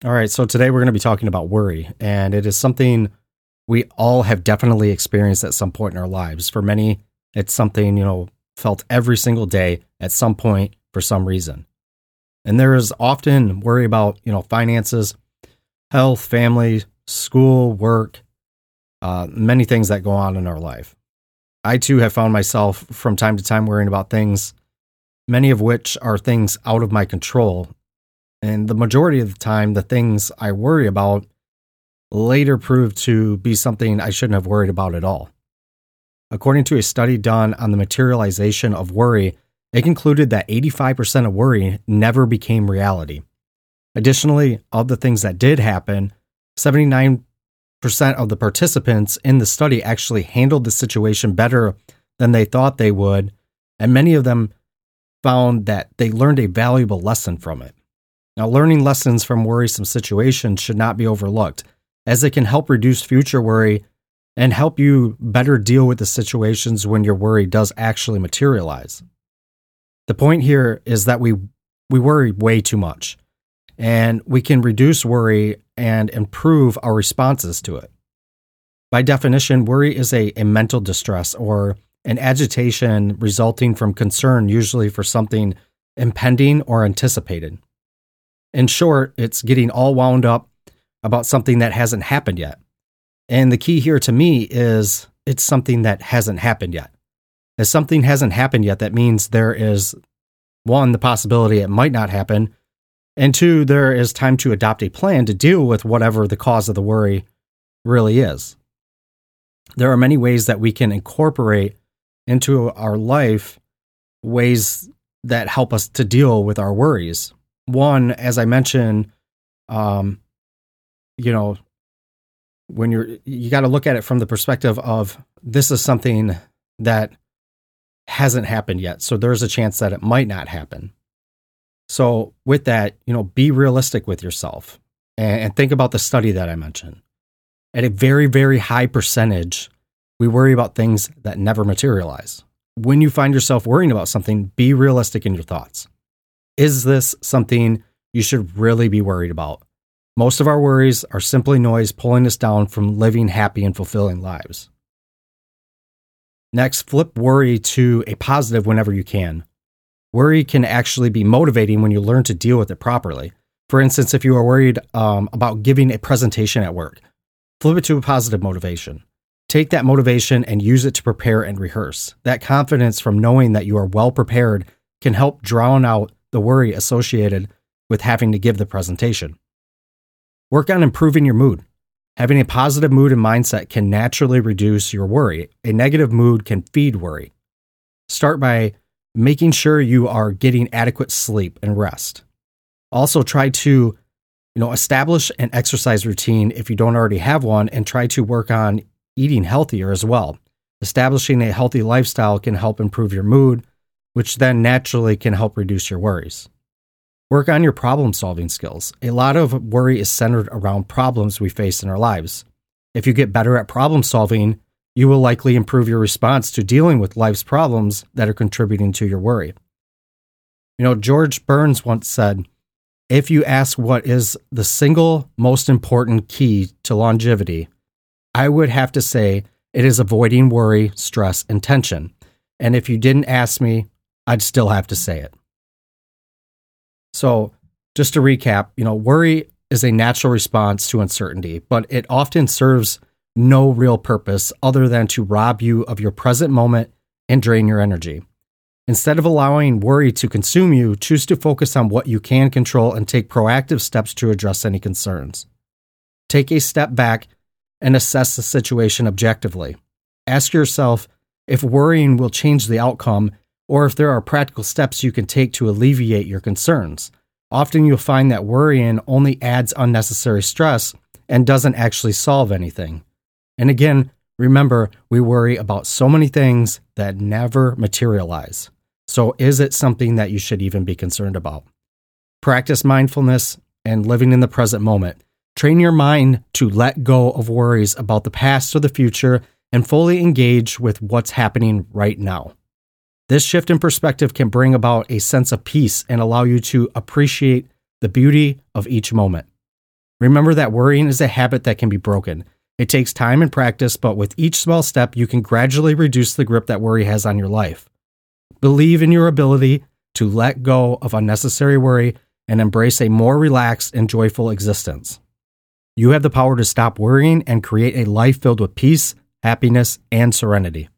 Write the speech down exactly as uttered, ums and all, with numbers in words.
All right, so today we're going to be talking about worry, and it is something we all have definitely experienced at some point in our lives. For many, it's something, you know, felt every single day at some point for some reason. And there is often worry about, you know, finances, health, family, school, work, uh, many things that go on in our life. I too have found myself from time to time worrying about things, many of which are things out of my control. And the majority of the time, the things I worry about later prove to be something I shouldn't have worried about at all. According to a study done on the materialization of worry, it concluded that eighty-five percent of worry never became reality. Additionally, of the things that did happen, seventy-nine percent of the participants in the study actually handled the situation better than they thought they would, and many of them found that they learned a valuable lesson from it. Now, learning lessons from worrisome situations should not be overlooked, as it can help reduce future worry and help you better deal with the situations when your worry does actually materialize. The point here is that we we worry way too much, and we can reduce worry and improve our responses to it. By definition, worry is a, a mental distress or an agitation resulting from concern, usually for something impending or anticipated. In short, it's getting all wound up about something that hasn't happened yet. And the key here to me is it's something that hasn't happened yet. If something hasn't happened yet, that means there is, one, the possibility it might not happen, and two, there is time to adopt a plan to deal with whatever the cause of the worry really is. There are many ways that we can incorporate into our life ways that help us to deal with our worries. One, as I mentioned, um, you know, when you're, you got to look at it from the perspective of this is something that hasn't happened yet. So there's a chance that it might not happen. So with that, you know, be realistic with yourself and, and think about the study that I mentioned. At a very, very high percentage, we worry about things that never materialize. When you find yourself worrying about something, be realistic in your thoughts. Is this something you should really be worried about? Most of our worries are simply noise pulling us down from living happy and fulfilling lives. Next, flip worry to a positive whenever you can. Worry can actually be motivating when you learn to deal with it properly. For instance, if you are worried um, about giving a presentation at work, flip it to a positive motivation. Take that motivation and use it to prepare and rehearse. That confidence from knowing that you are well prepared can help drown out the worry associated with having to give the presentation. Work on improving your mood. Having a positive mood and mindset can naturally reduce your worry. A negative mood can feed worry. Start by making sure you are getting adequate sleep and rest. Also try to, you know, establish an exercise routine if you don't already have one, and try to work on eating healthier as well. Establishing a healthy lifestyle can help improve your mood, which then naturally can help reduce your worries. Work on your problem-solving skills. A lot of worry is centered around problems we face in our lives. If you get better at problem-solving, you will likely improve your response to dealing with life's problems that are contributing to your worry. You know, George Burns once said, if you ask what is the single most important key to longevity, I would have to say it is avoiding worry, stress, and tension. And if you didn't ask me, I'd still have to say it. So just to recap, you know, worry is a natural response to uncertainty, but it often serves no real purpose other than to rob you of your present moment and drain your energy. Instead of allowing worry to consume you, choose to focus on what you can control and take proactive steps to address any concerns. Take a step back and assess the situation objectively. Ask yourself if worrying will change the outcome, or if there are practical steps you can take to alleviate your concerns. Often you'll find that worrying only adds unnecessary stress and doesn't actually solve anything. And again, remember, we worry about so many things that never materialize. So is it something that you should even be concerned about? Practice mindfulness and living in the present moment. Train your mind to let go of worries about the past or the future and fully engage with what's happening right now. This shift in perspective can bring about a sense of peace and allow you to appreciate the beauty of each moment. Remember that worrying is a habit that can be broken. It takes time and practice, but with each small step, you can gradually reduce the grip that worry has on your life. Believe in your ability to let go of unnecessary worry and embrace a more relaxed and joyful existence. You have the power to stop worrying and create a life filled with peace, happiness, and serenity.